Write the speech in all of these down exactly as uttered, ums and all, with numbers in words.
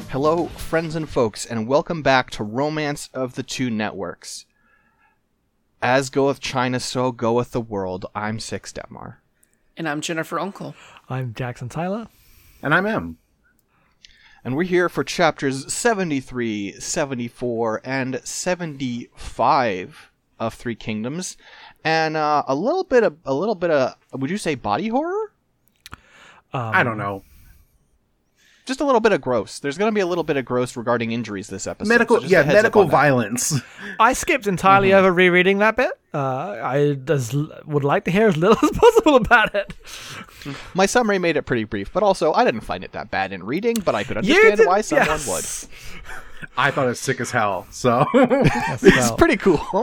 Hello, friends and folks, and welcome back to Romance of the Two Networks. As goeth China, so goeth the world. I'm Six Detmar. And I'm Jennifer Uncle. I'm Jackson Tyler. And I'm M. And we're here for chapters seventy-three, seventy-four, and seventy-five of Three Kingdoms. And uh, a little bit of, a little bit of, would you say body horror? Um, I don't know. Just a little bit of gross. There's going to be a little bit of gross regarding injuries this episode. Medical, so just yeah, a heads up medical on that. violence. I skipped entirely Mm-hmm. over rereading that bit. Uh, I does, would like to hear as little as possible about it. My summary made it pretty brief, but also I didn't find it that bad in reading, but I could You understand did- why someone yes. I thought it was sick as hell, so... Yes, would. It's well, pretty cool.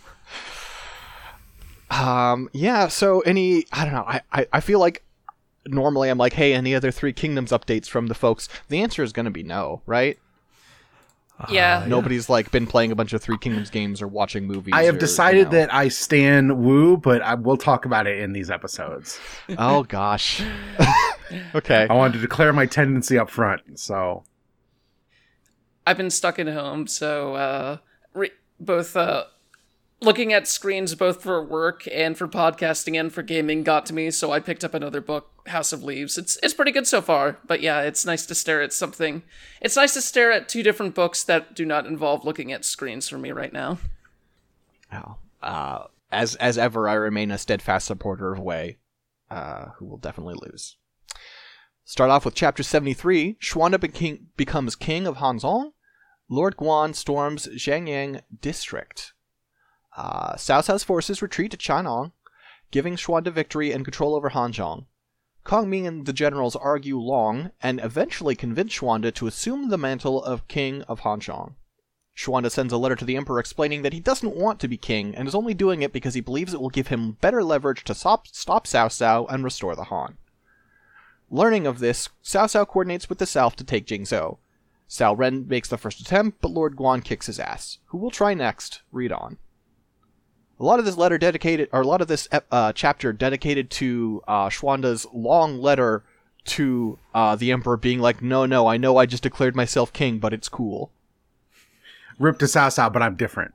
um, yeah, so any, I don't know, I, I, I feel like normally I'm like, hey, any other Three Kingdoms updates from the folks? The answer is going to be no, right? Yeah. Nobody's like been playing a bunch of Three Kingdoms games or watching movies. I have or, decided you know. that I stan Woo, but I will talk about it in these episodes. Oh, gosh. Okay. I wanted to declare my tendency up front, so... I've been stuck at home, so uh, re- both uh, looking at screens both for work and for podcasting and for gaming got to me, so I picked up another book, House of Leaves. It's it's pretty good so far, but yeah, it's nice to stare at something. It's nice to stare at two different books that do not involve looking at screens for me right now. Oh, uh, as as ever, I remain a steadfast supporter of Wei, uh, who will definitely lose. Start off with Chapter seventy-three. Xuanda beking, becomes king of Hanzhong. Lord Guan storms Zhangyang district. Uh, Cao Cao's forces retreat to Chanong, giving Xuanda victory and control over Hanzhong. Kong Ming and the generals argue long, and eventually convince Xuanda to assume the mantle of king of Hanzhong. Xuanda sends a letter to the emperor explaining that he doesn't want to be king, and is only doing it because he believes it will give him better leverage to stop, stop Cao Cao and restore the Han. Learning of this, Cao Cao coordinates with the south to take Jingzhou. Cao Ren makes the first attempt, but Lord Guan kicks his ass. Who will try next? Read on. A lot of this letter dedicated, or a lot of this uh, chapter dedicated to uh, Xuanda's long letter to uh, the emperor being like, no, no, I know I just declared myself king, but it's cool. Rip to Cao Cao, but I'm different.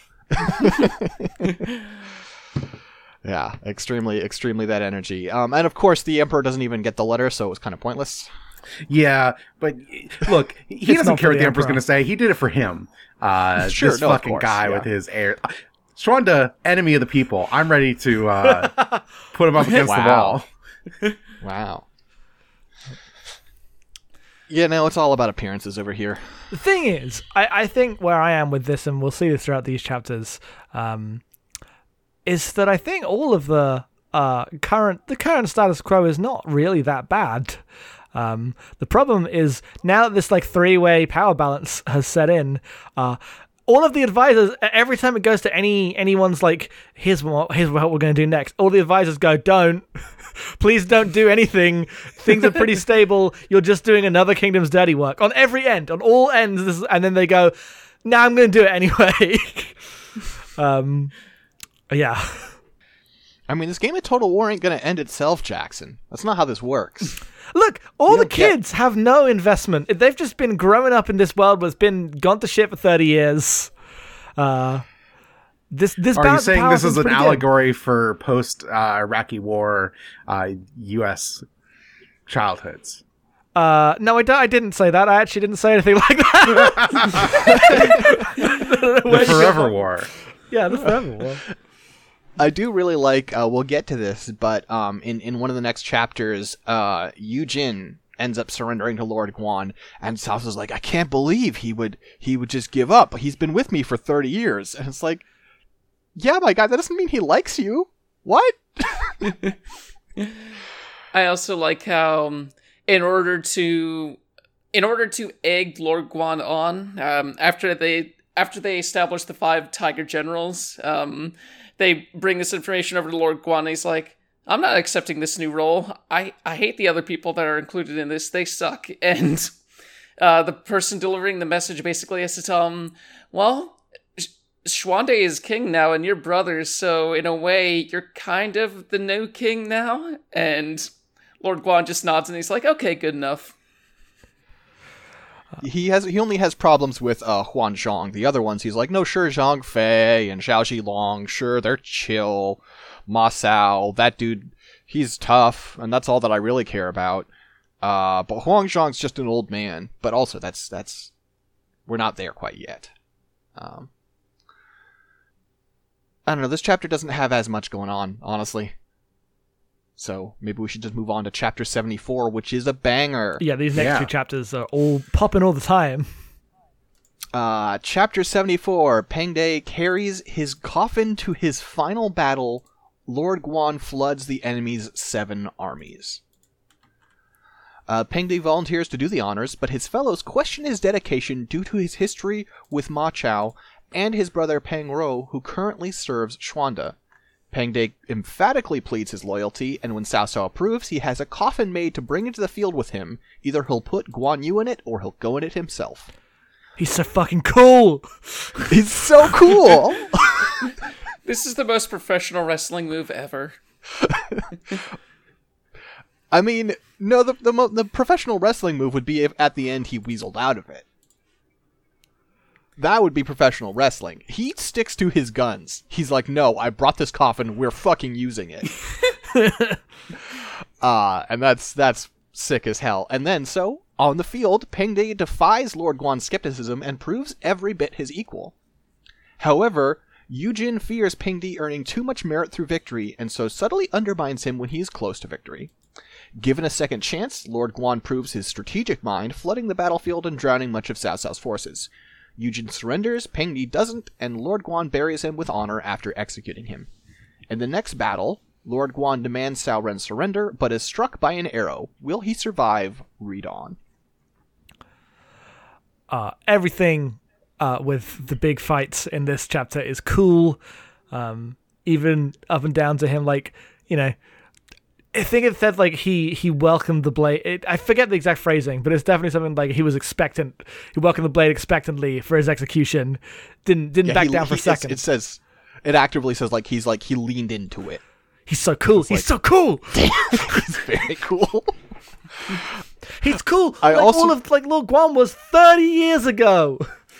Yeah, extremely, extremely that energy. Um, and of course, the emperor doesn't even get the letter, so it was kind of pointless. Yeah, but look, he It's doesn't not care for what the the Emperor's emperor. going to say. He did it for him. Uh, Sure, this no, of fucking course, guy yeah. with his air. Xuanda, enemy of the people. I'm ready to uh, put him up against Wow. the wall. Wow. Yeah, no, it's all about appearances over here. The thing is, I, I think where I am with this, and we'll see this throughout these chapters, um, is that I think all of the uh, current the current status quo is not really that bad. Um, the problem is now that this like three-way power balance has set in, uh, all of the advisors, every time it goes to any anyone's like, here's what here's what we're going to do next, all the advisors go, don't. Please don't do anything. Things are pretty stable. You're just doing another kingdom's dirty work on every end, on all ends. This, and then they go, "No, nah, I'm going to do it anyway." um, yeah. I mean, this game of Total War ain't gonna end itself, Jackson. That's not how this works. Look, all You the don't get- kids have no investment. They've just been growing up in this world that's been gone to shit for thirty years. Uh, this this Are you balance of saying power this seems is an pretty good. allegory for post-Iraqi war uh, U S childhoods? Uh, no, I, don't, I didn't say that. I actually didn't say anything like that. The Forever War. Yeah, the forever war. I do really like, uh, we'll get to this, but um, in, in one of the next chapters, uh, Yu Jin ends up surrendering to Lord Guan, and Cao Cao's like, I can't believe he would he would just give up. He's been with me for thirty years. And it's like, yeah, my guy, that doesn't mean he likes you. What? I also like how, um, in order to, in order to egg Lord Guan on, um, after they after they establish the five Tiger Generals, um, they bring this information over to Lord Guan. And he's like, "I'm not accepting this new role. I I hate the other people that are included in this. They suck." And uh, the person delivering the message basically has to tell him, "Well, Xuande is king now, and you're brothers, so in a way, you're kind of the new king now." And Lord Guan just nods, and he's like, "Okay, good enough." He has he only has problems with uh, Huan Zhang. The other ones, he's like, no, sure, Zhang Fei and Zhao Zhilong, sure, they're chill. Ma Sao, that dude, he's tough, and that's all that I really care about. Uh, but Huang Zhang's just an old man. But also, that's that's we're not there quite yet. Um, I don't know. This chapter doesn't have as much going on, honestly. So maybe we should just move on to chapter seventy-four, which is a banger. Yeah, these next Yeah. two chapters are all popping all the time. Uh, chapter seventy-four, Peng De carries his coffin to his final battle. Lord Guan floods the enemy's seven armies. Uh, Peng De volunteers to do the honors, but his fellows question his dedication due to his history with Ma Chao and his brother Peng Ro, who currently serves Xuanda. Peng De emphatically pleads his loyalty, and when Cao Cao approves, he has a coffin made to bring into the field with him. Either he'll put Guan Yu in it, or he'll go in it himself. He's so fucking cool. He's so cool! This is the most professional wrestling move ever. I mean, no, the, the mo- the professional wrestling move would be if at the end he weaseled out of it. That would be professional wrestling. He sticks to his guns. He's like, no, I brought this coffin, we're fucking using it. uh, and that's that's sick as hell. And then, so, on the field, Peng De defies Lord Guan's skepticism and proves every bit his equal. However, Yujin fears Peng De earning too much merit through victory, and so subtly undermines him when he is close to victory. Given a second chance, Lord Guan proves his strategic mind, flooding the battlefield and drowning much of Cao Cao's forces. Yujin surrenders, Peng De doesn't, and Lord Guan buries him with honor after executing him. In the next battle, Lord Guan demands Cao Ren's surrender, but is struck by an arrow. Will he survive? Read on. Uh, everything uh, with the big fights in this chapter is cool. Um, even up and down to him, like, you know, I think it said like he he welcomed the blade. It, I forget the exact phrasing, but it's definitely something like he was expectant. He welcomed the blade expectantly for his exexecution. Didn't didn't Yeah, back he- down for a he- it's- second. It says, it actively says like he's like he leaned into it. He's so cool. He's like- so cool. He's very cool. He's cool. I like also- all of like Lord Guan was thirty years ago.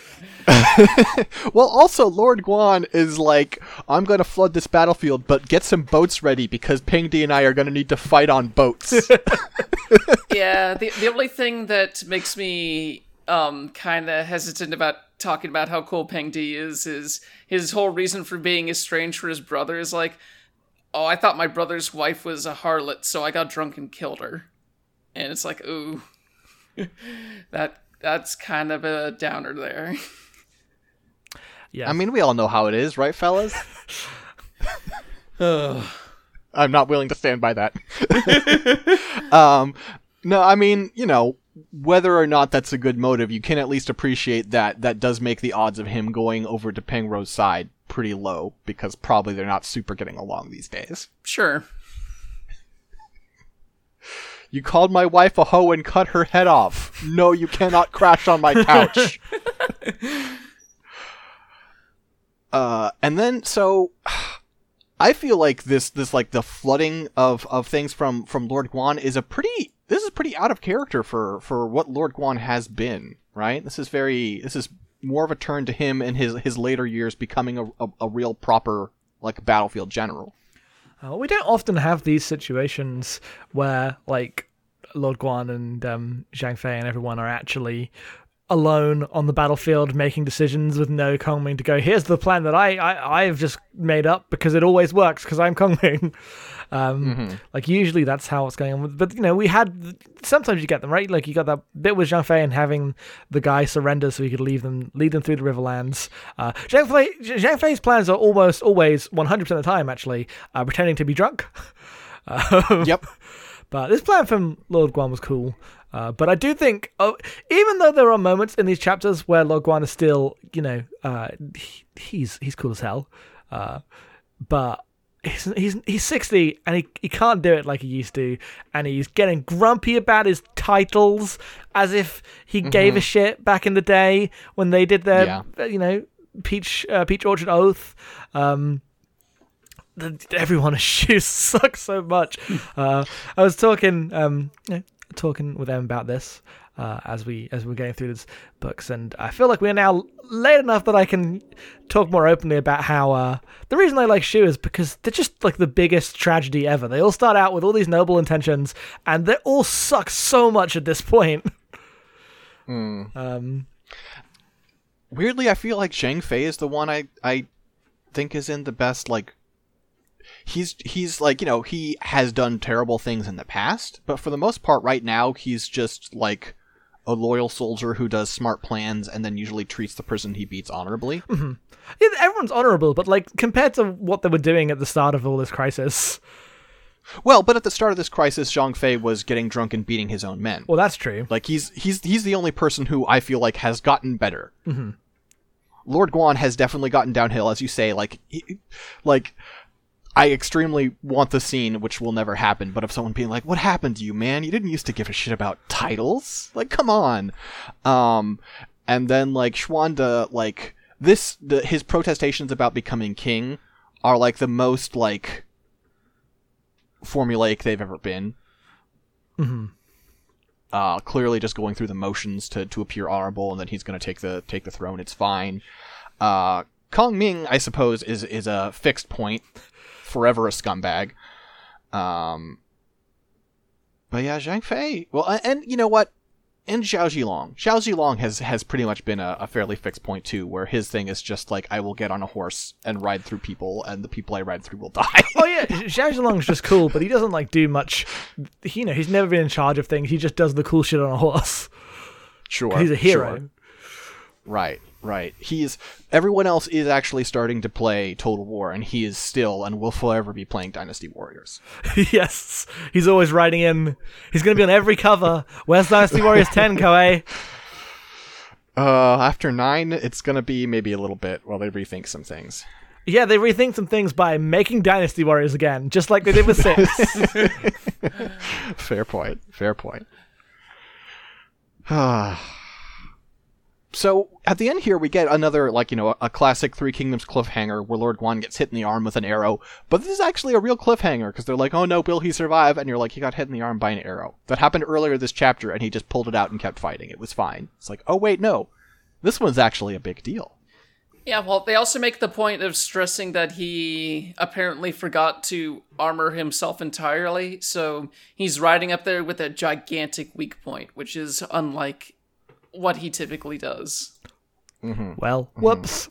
Well, also, Lord Guan is like, I'm going to flood this battlefield, but get some boats ready because Peng De and I are going to need to fight on boats. Yeah, the the only thing that makes me um kind of hesitant about talking about how cool Peng De is is his whole reason for being estranged from his brother is like, oh, I thought my brother's wife was a harlot, so I got drunk and killed her. And it's like, ooh, that that's kind of a downer there. Yeah. I mean, we all know how it is, right, fellas? Ugh. I'm not willing to stand by that. um, no, I mean, you know, whether or not that's a good motive, you can at least appreciate that that does make the odds of him going over to Peng Ro's side pretty low, because probably they're not super getting along these days. Sure. You called my wife a hoe and cut her head off. No, you cannot crash on my couch. uh, and then, so... I feel like this, this like the flooding of, of things from, from Lord Guan is a pretty, this is pretty out of character for, for what Lord Guan has been, right? This is very, this is more of a turn to him in his, his later years becoming a, a, a real proper, like, battlefield general. Uh, we don't often have these situations where, like, Lord Guan and um, Zhang Fei and everyone are actually alone on the battlefield making decisions with no Kongming to go, here's the plan that I, I, I've just made up because it always works because I'm Kongming. Um, Mm-hmm. Like, usually that's how it's going on. But, you know, we had... Sometimes you get them, right? Like, you got that bit with Zhang Fei and having the guy surrender so he could leave them, lead them through the Riverlands. Uh, Zhang, Fei, Zhang Fei's plans are almost always, one hundred percent of the time, actually, uh, pretending to be drunk. Um, Yep. But this plan from Lord Guan was cool. Uh, but I do think, oh, even though there are moments in these chapters where Lord Guan is still, you know, uh, he, he's he's cool as hell. Uh, but he's, he's he's sixty and he, he can't do it like he used to. And he's getting grumpy about his titles as if he gave a shit back in the day when they did their, Yeah. you know, Peach uh, Peach Orchard Oath. Um, everyone shoes sucks so much. Uh, I was talking, um, you know, talking with them about this uh, as we as we're going through these books, and I feel like we're now late enough that I can talk more openly about how uh, the reason I like Shu is because they're just like the biggest tragedy ever. They all start out with all these noble intentions, and they all suck so much at this point. Mm. Um, Weirdly, I feel like Zhang Fei is the one I I think is in the best, like, he's he's like, you know, he has done terrible things in the past, but for the most part right now he's just like a loyal soldier who does smart plans and then usually treats the person he beats honorably. Mm-hmm. Yeah, everyone's honorable, but like compared to what they were doing at the start of all this crisis. Well, but at the start of this crisis, Zhang Fei was getting drunk and beating his own men. Well, that's true. Like, he's he's he's the only person who I feel like has gotten better. Mm-hmm. Lord Guan has definitely gotten downhill, as you say. Like, he, like I extremely want the scene, which will never happen, but of someone being like, "What happened to you, man? You didn't used to give a shit about titles. Like, come on." Um, and then like Xuanda, like this, the his protestations about becoming king are like the most like formulaic they've ever been. Mm-hmm. Uh, clearly just going through the motions to, to appear honorable, and then he's going to take the take the throne. It's fine. Uh, Kong Ming, I suppose, is is a fixed point, forever a scumbag. Um, but yeah, Zhang Fei. Well, and, and you know what? And Zhao Zilong. Zhao Zilong has, has pretty much been a, a fairly fixed point too, where his thing is just like, I will get on a horse and ride through people, and the people I ride through will die. Oh yeah, Zhao Zilong's just cool, but he doesn't like do much. He, you know, he's never been in charge of things. He just does the cool shit on a horse. Sure, he's a hero. Sure. Right, right. He's everyone else is actually starting to play Total War, and he is still and will forever be playing Dynasty Warriors. Yes, he's always writing in. He's going to be on every cover. Where's Dynasty Warriors ten, Koei? Uh, after nine, it's gonna be maybe a little bit while they rethink some things. Yeah, they rethink some things by making Dynasty Warriors again, just like they did with six. Fair point. Fair point. So, at the end here, we get another, like, you know, a classic Three Kingdoms cliffhanger where Lord Guan gets hit in the arm with an arrow. But this is actually a real cliffhanger, because they're like, oh no, will he survive? And you're like, he got hit in the arm by an arrow. That happened earlier this chapter, and he just pulled it out and kept fighting. It was fine. It's like, oh wait, no. This one's actually a big deal. Yeah, well, they also make the point of stressing that he apparently forgot to armor himself entirely, so he's riding up there with a gigantic weak point, which is unlike what he typically does. Mm-hmm. Well, whoops.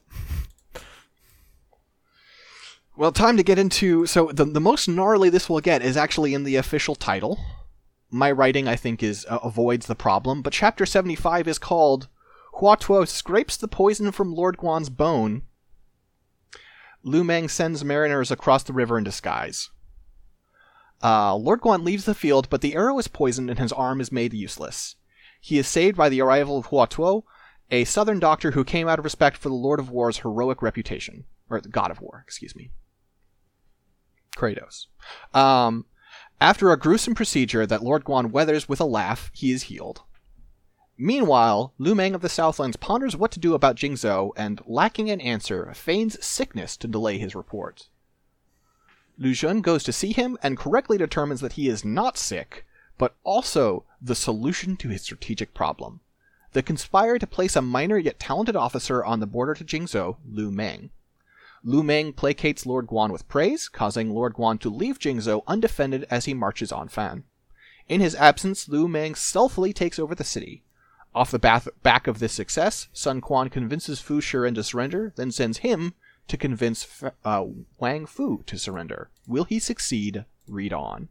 Well, time to get into... So, the, the most gnarly this will get is actually in the official title. My writing, I think, is uh, avoids the problem, but Chapter seventy-five is called Hua Tuo Scrapes the Poison from Lord Guan's Bone. Lu Meng sends mariners across the river in disguise. Uh, Lord Guan leaves the field, but the arrow is poisoned and his arm is made useless. He is saved by the arrival of Hua Tuo, a southern doctor who came out of respect for the Lord of War's heroic reputation. Or the God of War, excuse me. Kratos. Um, after a gruesome procedure that Lord Guan weathers with a laugh, he is healed. Meanwhile, Lu Meng of the Southlands ponders what to do about Jingzhou and, lacking an answer, feigns sickness to delay his report. Lu Xun goes to see him and correctly determines that he is not sick, but also the solution to his strategic problem. They conspire to place a minor yet talented officer on the border to Jingzhou, Lu Meng. Lu Meng placates Lord Guan with praise, causing Lord Guan to leave Jingzhou undefended as he marches on Fan. In his absence, Lu Meng stealthily takes over the city. Off the bath- back of this success, Sun Quan convinces Fu Shiren to surrender, then sends him to convince F- uh, Wang Fu to surrender. Will he succeed? Read on.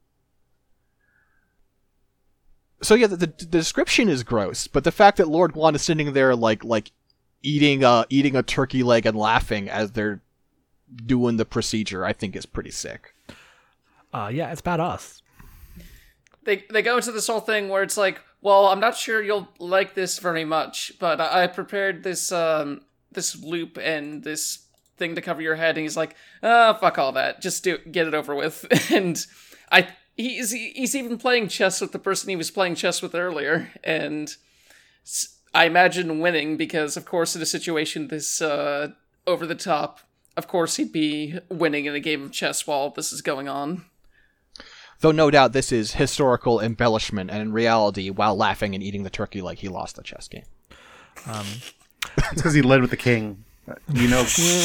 So yeah, the, the, the description is gross, but the fact that Lord Guan is sitting there like like eating a eating a turkey leg and laughing as they're doing the procedure, I think is pretty sick. Uh, yeah, it's badass. They they go into this whole thing where it's like, well, I'm not sure you'll like this very much, but I, I prepared this um this loop and this thing to cover your head, and he's like, ah, fuck all that, just do get it over with. And I. He's he's even playing chess with the person he was playing chess with earlier, and I imagine winning because, of course, in a situation this uh, over the top, of course he'd be winning in a game of chess while this is going on. Though no doubt this is historical embellishment, and in reality, while laughing and eating the turkey like he lost the chess game. Um, It's because he led with the king. You know.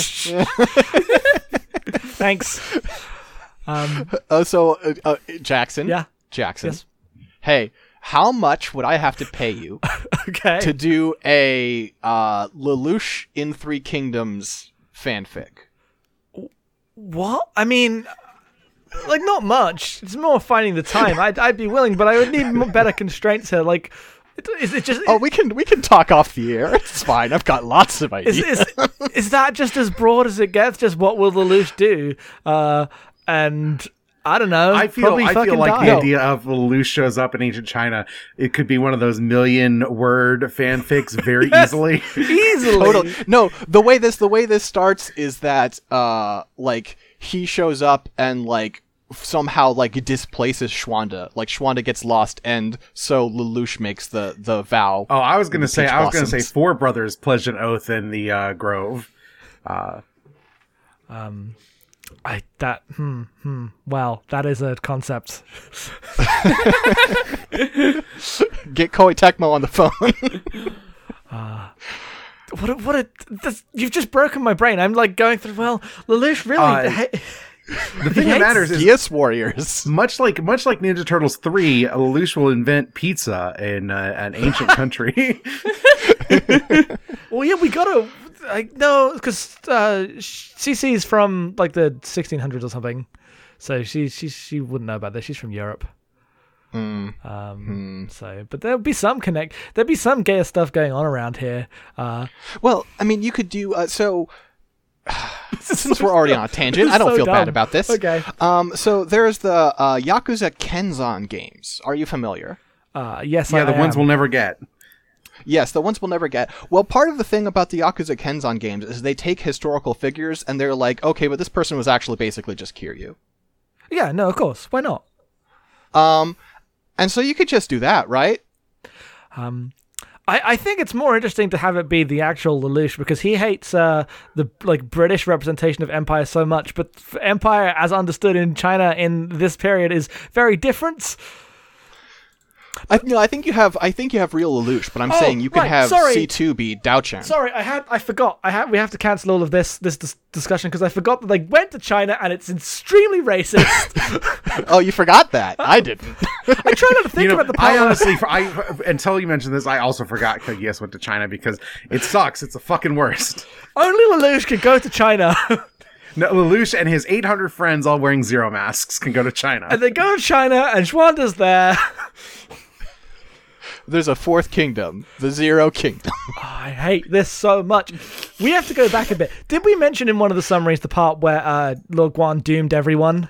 thanks. Um, Oh, so uh, uh, Jackson. yeah. Jackson. Yes. Hey, how much would I have to pay you Okay. to do a uh, Lelouch in Three Kingdoms fanfic? What? I mean, like, not much. It's more finding the time. I'd, I'd be willing, but I would need more better constraints here. Like, it- is it just... Oh, we can we can talk off the air. It's fine. I've got lots of ideas. Is, is, is that just as broad as it gets? Just what will Lelouch do? Uh, and I don't know. I feel probably I fucking feel like die. the idea of Lelouch shows up in ancient China, it could be one of those million word fanfics very easily. Easily. Totally. No, the way this the way this starts is that uh like he shows up and like somehow like displaces Schwanda. Like Schwanda gets lost, and so Lelouch makes the the vow. Oh, I was gonna The say peach I was gonna say blossoms. four brothers pledged an oath in the uh, grove. Uh, Um, I that hmm hmm. Well, that is a concept. Get Koei Tecmo on the phone. What a, what a this, you've just broken my brain. I'm like going through. Well, Lelouch really. Uh, ha- the thing that hates- matters is Geas Warriors. much like much like Ninja Turtles three, Lelouch will invent pizza in uh, an ancient country. Well, yeah, we gotta. Like, no, because uh, Cece's from like the sixteen hundreds or something, so she she she wouldn't know about this. She's from Europe. Mm. Um, So, but there'll be some connect. There'll be some gayer stuff going on around here. Uh, Well, I mean, you could do uh, so. Since we're already on a tangent, This I don't is so feel bad dumb. about this. Okay. Um. So there's the uh, Yakuza Kenzan games. Are you familiar? uh, yes, yeah, I, the I ones am. we'll never get. Yes, the ones we'll never get. Well, part of the thing about the Yakuza Kenzan games is they take historical figures and they're like, okay, but this person was actually basically just Kiryu. Yeah, no, of course. Why not? Um, and so you could just do that, right? Um, I, I think it's more interesting to have it be the actual Lelouch because he hates uh, the like British representation of Empire so much, but f- Empire, as understood in China in this period, is very different. I no, I think you have. I think you have real Lelouch, but I'm Oh, saying you could right, have sorry. C two be Dao Chen. Sorry, I had I forgot. I had we have to cancel all of this this dis- discussion because I forgot that they went to China and it's extremely racist. Oh, you forgot that? I didn't. I try not to think You know, about the I power. honestly, I until you mentioned this, I also forgot Kaguya went to China because it sucks. It's the fucking worst. Only Lelouch could go to China. No, Lelouch and his eight hundred friends, all wearing zero masks, can go to China. And they go to China and Schwanda's there. There's a fourth kingdom, the Zero Kingdom. I hate this so much. We have to go back a bit. Did we mention in one of the summaries the part where uh, Lord Guan doomed everyone?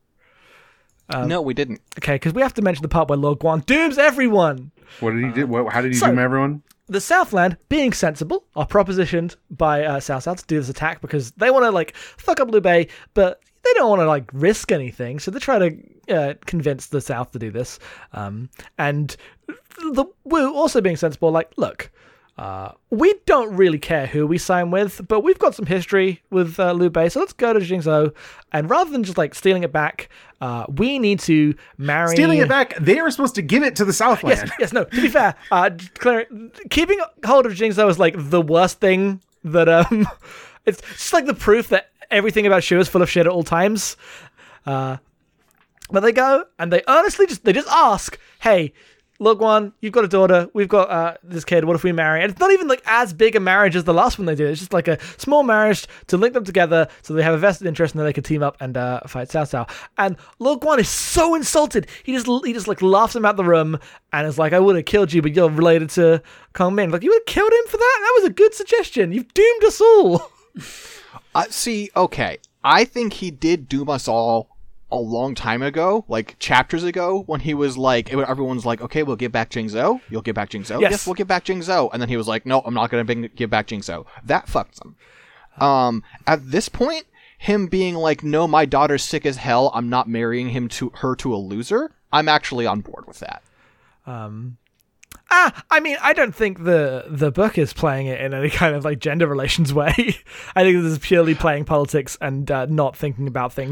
no, we didn't. Okay, because we have to mention the part where Lord Guan dooms everyone. What did he do? What, how did he so- doom everyone? The Southland, being sensible, are propositioned by uh, Cao Cao to do this attack because they want to like fuck up Liu Bei, but they don't want to like risk anything, so they try to uh, convince the South to do this. Um, and the Wu also being sensible, like, look, uh, we don't really care who we sign with, but we've got some history with uh, Liu Bei, so let's go to Jingzhou, and rather than just like stealing it back, uh, we need to marry. Stealing it back, they were supposed to give it to the Southland. Yes, yes, no. To be fair, uh, clear, keeping hold of Jingzhou is like the worst thing that um, it's just like the proof that everything about Shu is full of shit at all times. Uh, but they go and they earnestly just they just ask, "Hey, look, one, you've got a daughter. We've got uh, this kid. What if we marry?" And it's not even like as big a marriage as the last one they did. It's just like a small marriage to link them together so they have a vested interest and then they can team up and uh, fight Cao Cao. And Lord Guan is so insulted. He just he just like laughs him out the room and is like, "I would have killed you, but you're related to Kong Min." Like, you would have killed him for that? That was a good suggestion. You've doomed us all. Uh, see, okay, I think he did doom us all a long time ago, like chapters ago, when he was like, it, everyone's like, okay, we'll give back Jingzhou. You'll give back Jingzhou. Yes. Yes, we'll give back Jingzhou. And then he was like, no, I'm not going to give back Jingzhou. That fucked them. Um, at this point, him being like, no, my daughter's sick as hell. I'm not marrying him to her to a loser. I'm actually on board with that. Um, ah, I mean, I don't think the the book is playing it in any kind of like gender relations way. I think this is purely playing politics and uh, not thinking about things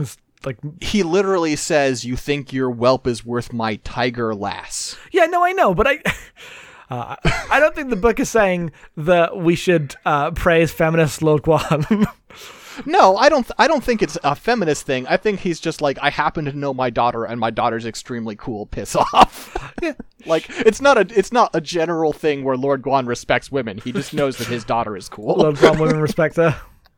like. He literally says, "You think your whelp is worth my tiger lass?" Yeah, no, I know, but I. Uh, I don't think the book is saying that we should uh, praise feminist Lord Guan. No, I don't. Th- I don't think it's a feminist thing. I think he's just like, I happen to know my daughter, and my daughter's extremely cool. Piss off. Yeah. Like, it's not a. It's not a general thing where Lord Guan respects women. He just knows that his daughter is cool. Lord Guan women respect her.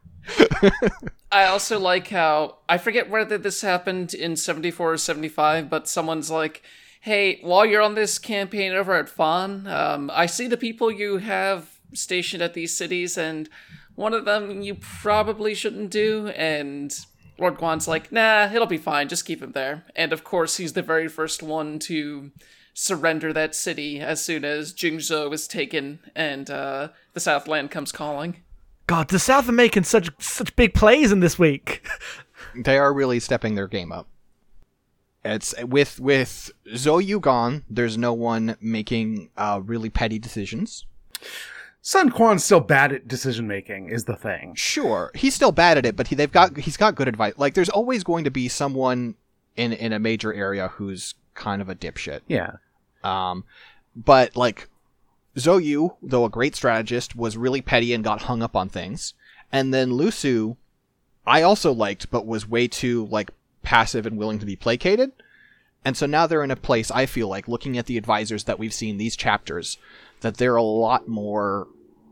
I also like how, I forget whether this happened in seventy-four or seventy-five, but someone's like, hey, while you're on this campaign over at Fawn, um, I see the people you have stationed at these cities, and one of them you probably shouldn't do, and Lord Guan's like, nah, it'll be fine, just keep him there. And of course, he's the very first one to surrender that city as soon as Jingzhou is taken, and uh, the Southland comes calling. God, the South are making such such big plays in this week. They are really stepping their game up. It's with with Zhou Yu gone, there's no one making uh, really petty decisions. Sun Quan's still bad at decision making, is the thing. Sure, he's still bad at it, but he they've got he's got good advice. Like, there's always going to be someone in in a major area who's kind of a dipshit. Yeah. Um, but like Zhou Yu, though a great strategist, was really petty and got hung up on things. And then Lu Su, I also liked, but was way too like passive and willing to be placated. And so now they're in a place, I feel like, looking at the advisors that we've seen these chapters, that they're a lot more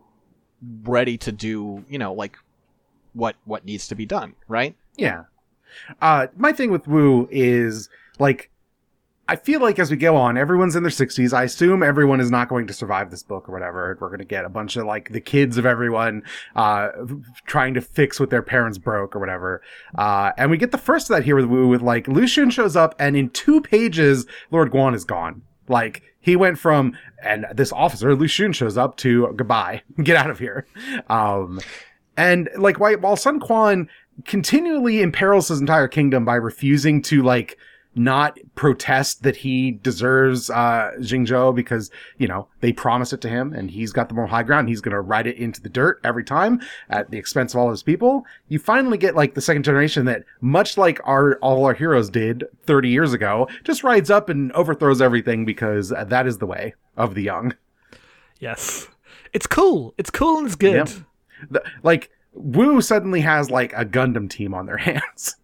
ready to do, you know, like what what needs to be done, right? Yeah. Uh, my thing with Wu is, like, I feel like as we go on, everyone's in their sixties. I assume everyone is not going to survive this book or whatever. We're going to get a bunch of, like, the kids of everyone uh, trying to fix what their parents broke or whatever. Uh, and we get the first of that here with Wu, with, like, Lu Xun shows up, and in two pages, Lord Guan is gone. Like, he went from, and this officer, Lu Xun, shows up, to goodbye. Get out of here. Um, and, like, while Sun Quan continually imperils his entire kingdom by refusing to, like, not protest that he deserves uh Jingzhou because, you know, they promise it to him and he's got the more high ground. He's going to ride it into the dirt every time at the expense of all his people. You finally get, like, the second generation that, much like our all our heroes did thirty years ago, just rides up and overthrows everything because that is the way of the young. Yes. It's cool. It's cool and it's good. Yep. The, like, Wu suddenly has, like, a Gundam team on their hands.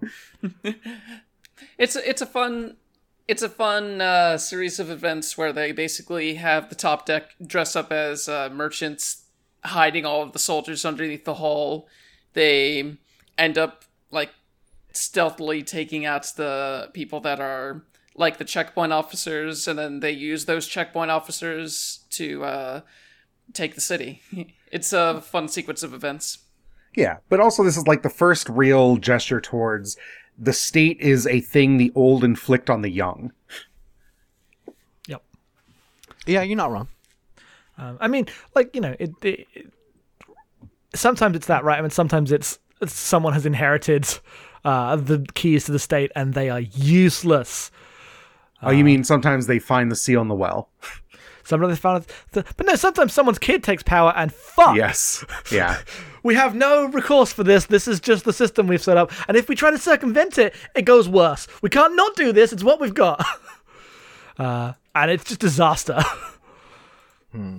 It's a, it's a fun it's a fun uh, series of events where they basically have the top deck dress up as uh, merchants, hiding all of the soldiers underneath the hull. They end up, like, stealthily taking out the people that are, like, the checkpoint officers, and then they use those checkpoint officers to uh, take the city. It's a fun sequence of events. Yeah, but also this is, like, the first real gesture towards the state is a thing the old inflict on the young. Yep. Yeah, you're not wrong. Um, I mean, like, you know, it, it, it sometimes it's that, right? I mean, sometimes it's, it's someone has inherited uh, the keys to the state and they are useless. Oh, you mean sometimes they find the seal in the well? Sometimes they found the, but no, sometimes someone's kid takes power and fuck. Yes. Yeah. We have no recourse for this. This is just the system we've set up. And if we try to circumvent it, it goes worse. We can't not do this. It's what we've got. uh, and it's just disaster. Hmm.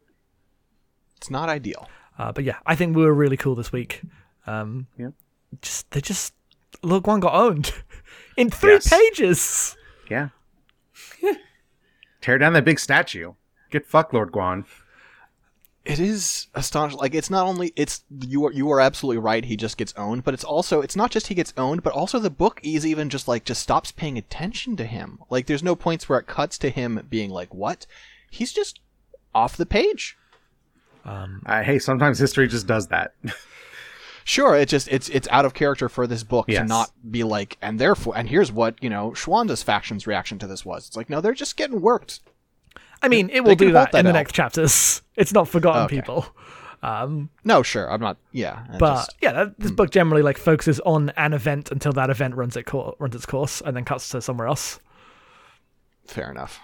It's not ideal. Uh, but yeah, I think we were really cool this week. Um, yeah. Just they just Lord Guan got owned in three Yes. pages. Yeah. Tear down that big statue. Get fucked, Lord Guan. It is astonishing. Like, it's not only it's you are you are absolutely right. He just gets owned, but it's also it's not just he gets owned, but also the book is even just like just stops paying attention to him. Like, there's no points where it cuts to him being like, "What?" He's just off the page. Um, Uh, hey, sometimes history just does that. Sure, it just it's it's out of character for this book Yes. to not be like, and therefore, and here's what, you know, Schwanda's faction's reaction to this was. It's like, no, they're just getting worked. I mean, it They will can do hold that, that in the out. next chapters. It's not forgotten Okay. people. Um, No, sure, I'm not. Yeah, I but just- yeah, that, this book generally like focuses on an event until that event runs it co- runs its course, and then cuts to somewhere else. fair enough.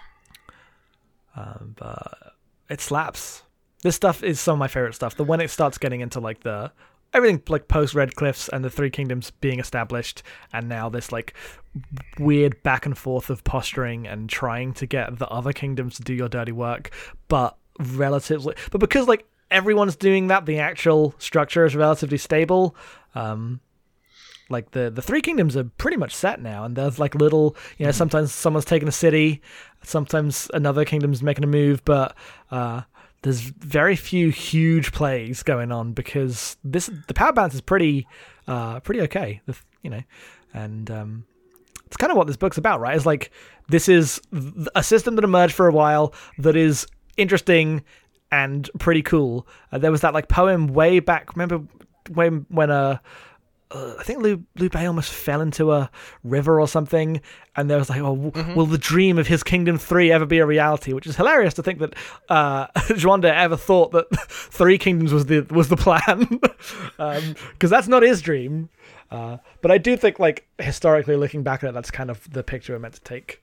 Um, but it slaps. This stuff is some of my favorite stuff. The when it starts getting into like the everything like post Red Cliffs and the Three Kingdoms being established, and now this like weird back and forth of posturing and trying to get the other kingdoms to do your dirty work, but relatively, but because like everyone's doing that, the actual structure is relatively stable. Um, like the the Three Kingdoms are pretty much set now, and there's like little, you know, sometimes someone's taking a city, sometimes another kingdom's making a move, but uh, there's very few huge plays going on because this the power balance is pretty uh, pretty okay, you know, and um, it's kind of what this book's about, right? It's like this is a system that emerged for a while that is interesting and pretty cool. Uh, there was that like poem way back. Remember when when uh, uh I think Lu Liu Bei almost fell into a river or something, and there was like, oh, mm-hmm. will the dream of his Kingdom Three ever be a reality? Which is hilarious to think that uh, Zhuanda ever thought that Three Kingdoms was the was the plan, because um, that's not his dream. Uh, but I do think, like historically looking back at it, that's kind of the picture we're meant to take.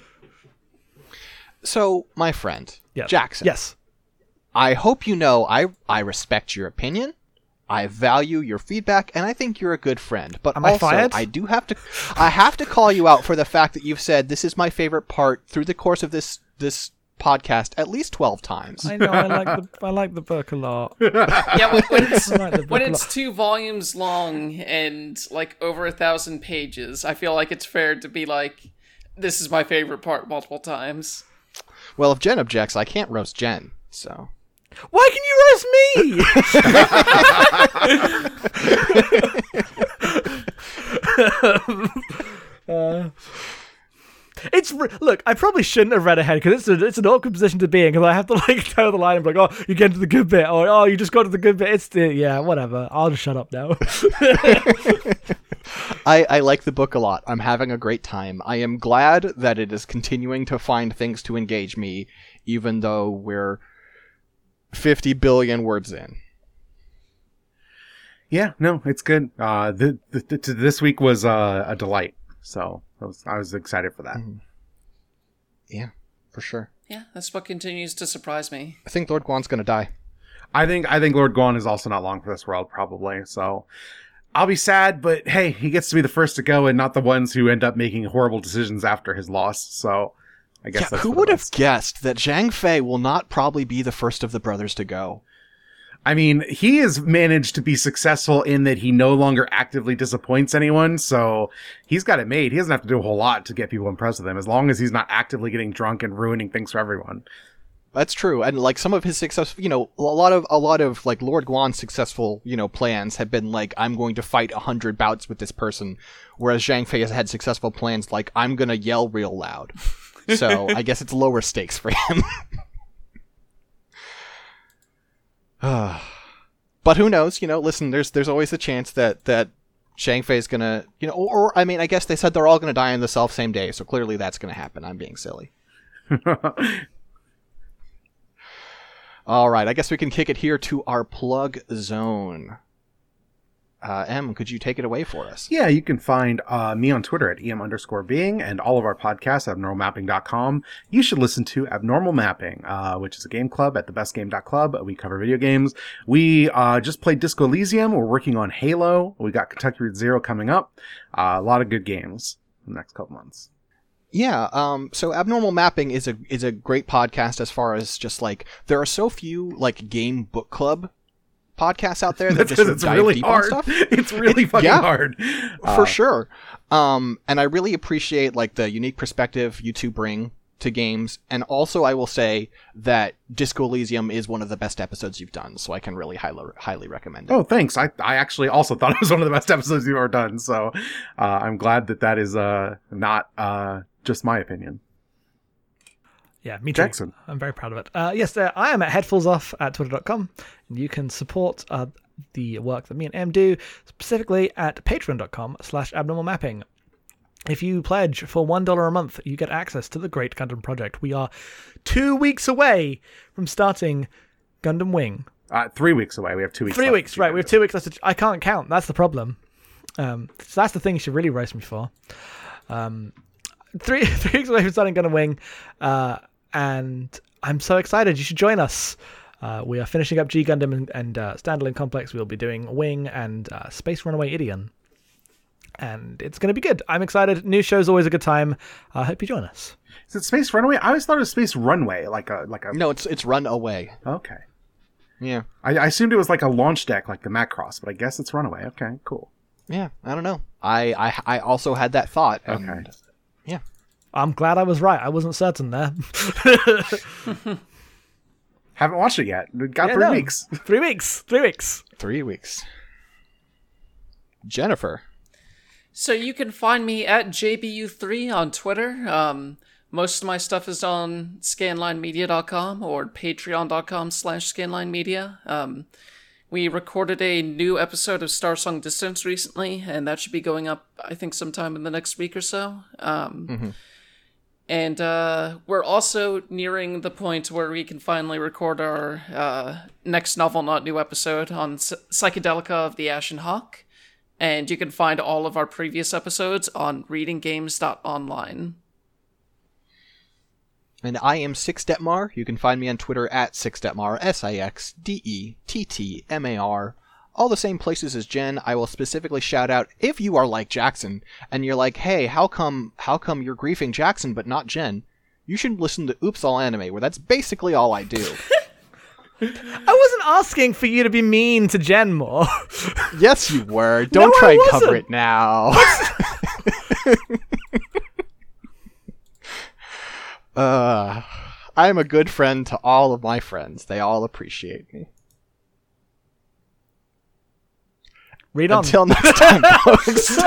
So, my friend, yes. Jackson. Yes. I hope you know I I respect your opinion. I value your feedback, and I think you're a good friend. But Am also, I fired? I do have to I have to call you out for the fact that you've said this is my favorite part through the course of this this podcast at least twelve times. I know. I like the I like the book a lot. Yeah, when, when it's I like the book when a it's lot. two volumes long and like over a thousand pages, I feel like it's fair to be like, this is my favorite part multiple times. Well, if Jen objects, I can't roast Jen, so... Why can you roast me? uh, it's re- look. I probably shouldn't have read ahead because it's a, it's an awkward position to be in because I have to like toe the line and be like, oh, you get to the good bit, or oh, you just got to the good bit. It's the yeah, whatever. I'll just shut up now. I, I like the book a lot. I'm having a great time. I am glad that it is continuing to find things to engage me, even though we're fifty billion words in. Yeah, no, it's good. Uh, the, the, the this week was uh, a delight, so I was, I was excited for that. Mm-hmm. Yeah, for sure. Yeah, this book continues to surprise me. I think Lord Guan's gonna die. I think I think Lord Guan is also not long for this world, probably. So I'll be sad, but hey, he gets to be the first to go, and not the ones who end up making horrible decisions after his loss. So I guess yeah, that's who what would it have was. guessed that Zhang Fei will not probably be the first of the brothers to go? I mean, he has managed to be successful in that he no longer actively disappoints anyone, so he's got it made. He doesn't have to do a whole lot to get people impressed with him, as long as he's not actively getting drunk and ruining things for everyone. That's true, and like some of his success, you know, a lot of a lot of like Lord Guan's successful, you know, plans have been like, I'm going to fight a hundred bouts with this person, whereas Zhang Fei has had successful plans like, I'm gonna yell real loud. So I guess it's lower stakes for him. But who knows? You know, listen, there's there's always a chance that that Zhang Fei is gonna, you know, or, or I mean, I guess they said they're all gonna die on the self same day, so clearly that's gonna happen. I'm being silly. All right, I guess we can kick it here to our plug zone. Uh, Em, could you take it away for us? Yeah, you can find uh, me on Twitter at em underscore being and all of our podcasts at abnormal mapping dot com. You should listen to Abnormal Mapping, uh, which is a game club at the best game dot club. We cover video games. We uh, just played Disco Elysium. We're working on Halo. We got Kentucky Route Zero coming up. Uh, a lot of good games in the next couple months. Yeah, um, so Abnormal Mapping is a is a great podcast as far as just like, there are so few like game book club podcasts out there that That's just sort of it's dive really deep hard. on stuff. It's really It- fucking yeah. hard. For Uh, sure. Um, and I really appreciate like the unique perspective you two bring to games, and also I will say that Disco Elysium is one of the best episodes you've done, so I can really highly highly recommend it. Oh, thanks. I, I actually also thought it was one of the best episodes you've ever done, so uh, I'm glad that that is uh, not uh, just my opinion. Yeah, me too. Jackson. I'm very proud of it. Uh, yes, uh, I am at headfulsoff at twitter dot com. And you can support uh, the work that me and Em do, specifically at patreon dot com slash abnormal mapping. If you pledge for one dollar a month, you get access to the Great Gundam Project. We are two weeks away from starting Gundam Wing. Uh, three weeks away. We have two weeks Three left weeks, to right. do We have this. two weeks left. To, I can't count. That's the problem. Um, so that's the thing you should really roast me for. Um, three, three weeks away from starting Gundam Wing. Uh, and I'm so excited. You should join us. Uh, we are finishing up G Gundam and, and uh, Standalone Complex. We'll be doing Wing and uh, Space Runaway Ideon. And it's going to be good. I'm excited. New show's always a good time. I uh, hope you join us. Is it Space Runaway? I always thought it was Space Runway, like a like a. No, it's it's Run Away. Okay. Yeah. I, I assumed it was like a launch deck, like the Macross, but I guess it's Runaway. Okay, cool. Yeah, I don't know. I I, I also had that thought. And, Okay. Yeah. I'm glad I was right. I wasn't certain there. Haven't watched it yet. It got Yeah, three no. weeks. Three weeks. Three weeks. Three weeks. Jennifer. So you can find me at J B U three on Twitter. Um, most of my stuff is on scanline media dot com or patreon dot com slash scanline media. Um, we recorded a new episode of Star Song Distance recently, and that should be going up, I think, sometime in the next week or so. Um, Mm-hmm. And uh, we're also nearing the point where we can finally record our uh, next Novel Not New episode on S- Psychedelica of the Ashen Hawk. And you can find all of our previous episodes on reading games dot online. And I am Sixdetmar. You can find me on Twitter at Sixdetmar, S I X D E T T M A R. All the same places as Jen. I will specifically shout out if you are like Jackson and you're like, hey, how come how come you're griefing Jackson but not Jen? You should listen to Oops All Anime, where that's basically all I do. I wasn't asking for you to be mean to Jen more. Yes, you were. Don't No, try I and cover wasn't. it now. uh, I am a good friend to all of my friends. They all appreciate me. Read on. Until next time, folks.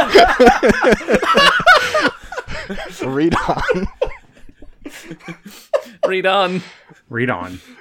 Read on. Read on. Read on.